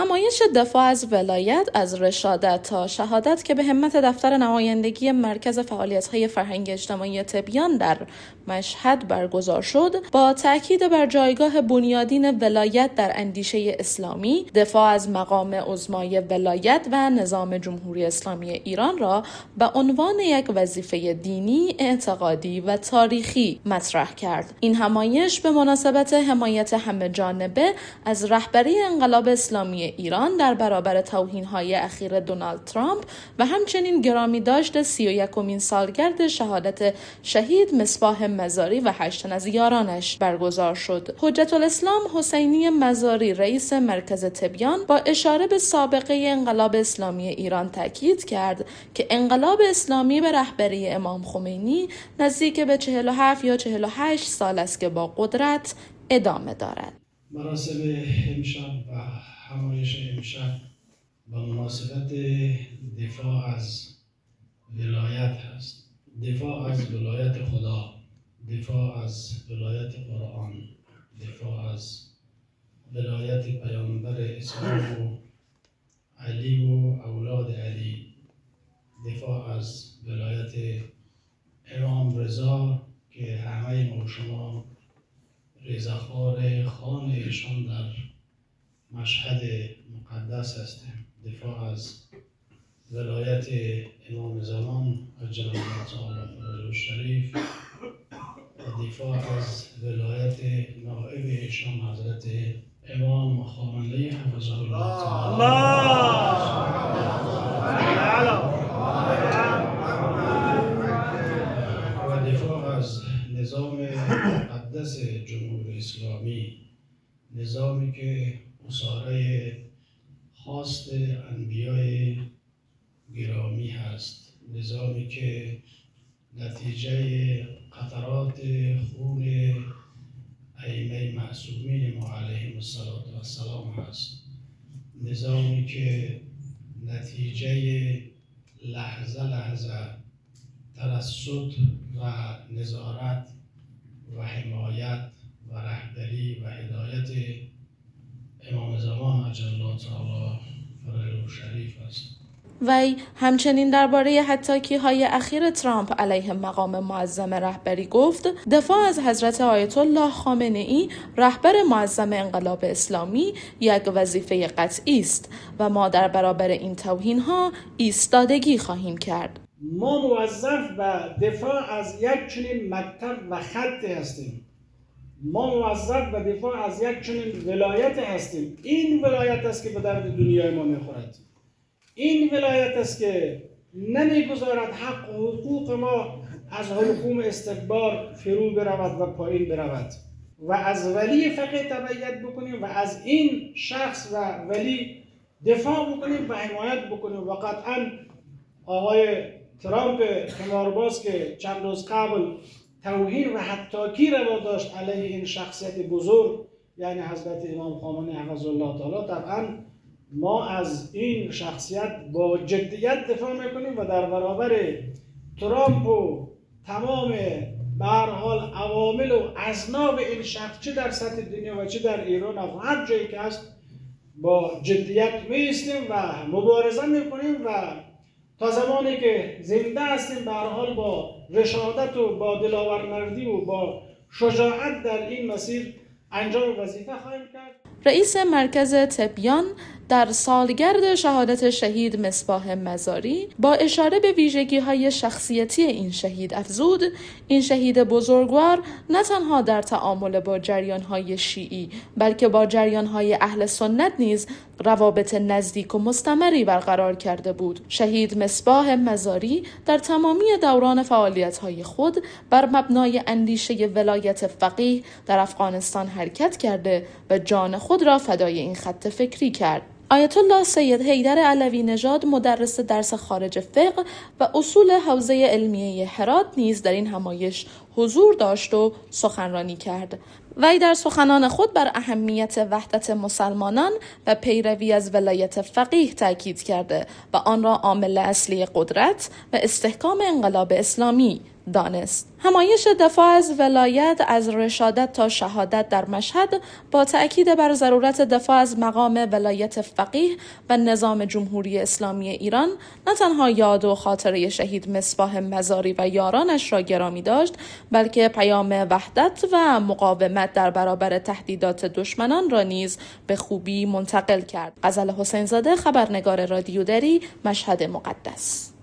همایش دفاع از ولایت از رشادت تا شهادت که به همت دفتر نمایندگی مرکز فعالیت‌های فرهنگی اجتماعی تبیان در مشهد برگزار شد، با تاکید بر جایگاه بنیادین ولایت در اندیشه اسلامی، دفاع از مقام عظمای ولایت و نظام جمهوری اسلامی ایران را به عنوان یک وظیفه دینی، اعتقادی و تاریخی مطرح کرد. این همایش به مناسبت حمایت همه جانبه از رهبری انقلاب اسلامی ایران در برابر توهین‌های اخیر دونالد ترامپ و همچنین گرامی داشت 31مین سالگرد شهادت شهید مصباح مزاری و 8 تن از یارانش برگزار شد. حجت الاسلام حسینی مزاری رئیس مرکز تبیان با اشاره به سابقه انقلاب اسلامی ایران تاکید کرد که انقلاب اسلامی به رهبری امام خمینی نزدیک به 47 یا 48 سال است که با قدرت ادامه دارد. مراسم امشب و همایش امشب با مناسبت دفاع از ولایت هست. دفاع از ولایت خدا، دفاع از ولایت قرآن، دفاع از ولایت پیامبر اسلام و علی و اولاد علی، دفاع از ولایت امام رضا که همه ما شما رضاخوار خان ایشان در مشهد مقدس هستیم، دفاع از ولایت امام زمان عجل الله تعالی فرجه الشریف و دفاع از ولایت نائب ایشان حضرت امام خامنه‌ای حفظه الله و دفاع از نظام مقدس جمهوری اسلامی، نظامی که اصاره خواست انبیای گرامی هست، نظامی که نتیجه قطرات خون ائمه معصومین ما علیهم السلام هست، نظامی که نتیجه لحظه لحظه ترصد و نظارت و حمایت و رهبری و هدایت امام زمان عجل الله تعالی فرجه الشریف است. وی همچنین درباره هتاکی‌های اخیر ترامپ علیه مقام معظم رهبری گفت: دفاع از حضرت آیت الله خامنه‌ای رهبر معظم انقلاب اسلامی یک وظیفه قطعی است و ما در برابر این توهین‌ها ایستادگی خواهیم کرد. ما موظف به دفاع از یک چنین مکتب و خط هستیم. ما موظف به دفاع از یک چنین ولایت هستیم. این ولایت است که به درد دنیای ما می‌خورد. این ولایت است که نمیگذارد حق و حقوق ما از حلقوم استکبار فرو برود و پایین برود و از ولی فقیه تبعیت بکنیم و از این شخص و ولی دفاع بکنیم و حمایت بکنیم. و قطعا آقای ترامپ قمارباز که چند روز قبل توهین و حطاکی روا داشت علیه این شخصیت بزرگ یعنی حضرت امام خامنه‌ای حفظه الله تعالی، طبعا ما از این شخصیت با جدیت دفاع میکنیم و در برابر ترامپ و تمام به هر حال عوامل و اذناب این شخص چه در سطح دنیا و چه در ایران و هر جایی که هست با جدیت میستیم و مبارزه میکنیم و تا زمانی که زنده هستیم به هر حال با رشادت و با دلاورمردی و با شجاعت در این مسیر انجام وظیفه خواهیم کرد. رئیس مرکز تبیان در سالگرد شهادت شهید مصباح مزاری با اشاره به ویژگی‌های شخصیتی این شهید افزود: این شهید بزرگوار نه تنها در تعامل با جریان‌های شیعی بلکه با جریان‌های اهل سنت نیز روابط نزدیک و مستمری برقرار کرده بود. شهید مصباح مزاری در تمامی دوران فعالیت‌های خود بر مبنای اندیشه ولایت فقیه در افغانستان حرکت کرده و جان خود را فدای این خط فکری کرد. آیت الله سید حیدر علوی نژاد مدرس درس خارج فقه و اصول حوزه علمیه هرات نیز در این همایش حضور داشت و سخنرانی کرد. وی در سخنان خود بر اهمیت وحدت مسلمانان و پیروی از ولایت فقیه تاکید کرده و آن را عامل اصلی قدرت و استحکام انقلاب اسلامی دانست. همایش دفاع از ولایت از رشادت تا شهادت در مشهد با تأکید بر ضرورت دفاع از مقام ولایت فقیه و نظام جمهوری اسلامی ایران نه تنها یاد و خاطره شهید مصباح مزاری و یارانش را گرامی داشت، بلکه پیام وحدت و مقاومت در برابر تهدیدات دشمنان را نیز به خوبی منتقل کرد. غزل حسین زاده، خبرنگار رادیو دری، مشهد مقدس.